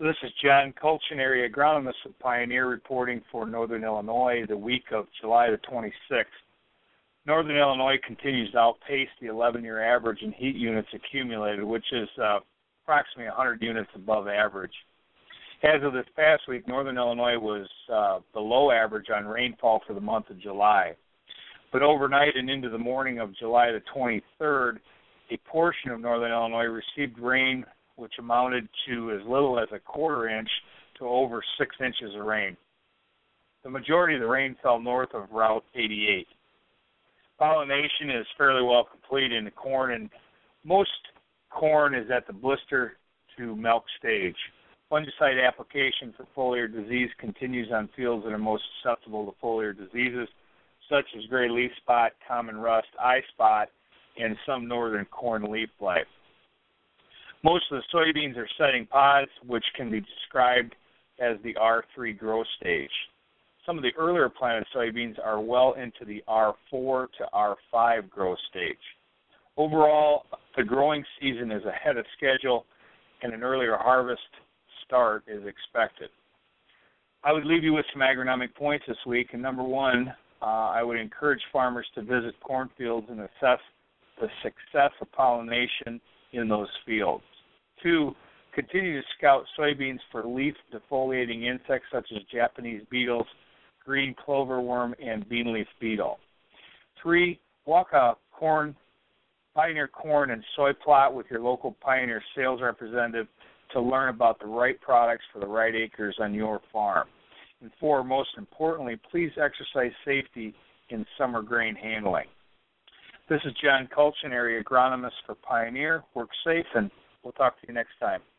This is John Colchin, area agronomist with Pioneer, reporting for Northern Illinois the week of July the 26th. Northern Illinois continues to outpace the 11-year average in heat units accumulated, which is approximately 100 units above average. As of this past week, Northern Illinois was below average on rainfall for the month of July. But overnight and into the morning of July the 23rd, a portion of Northern Illinois received rain which amounted to as little as a quarter inch to over 6 inches of rain. The majority of the rain fell north of Route 88. Pollination is fairly well complete in the corn, and most corn is at the blister to milk stage. Fungicide application for foliar disease continues on fields that are most susceptible to foliar diseases, such as gray leaf spot, common rust, eye spot, and some northern corn leaf blight. Most of the soybeans are setting pods, which can be described as the R3 growth stage. Some of the earlier planted soybeans are well into the R4 to R5 growth stage. Overall, the growing season is ahead of schedule, and an earlier harvest start is expected. I would leave you with some agronomic points this week. And number one, I would encourage farmers to visit cornfields and assess the success of pollination in those fields. 2, continue to scout soybeans for leaf defoliating insects such as Japanese beetles, green cloverworm, and beanleaf beetle. 3, walk a Pioneer corn and soy plot with your local Pioneer sales representative to learn about the right products for the right acres on your farm. And 4, most importantly, please exercise safety in summer grain handling. This is John Colchin, area agronomist for Pioneer. Work safe, and we'll talk to you next time.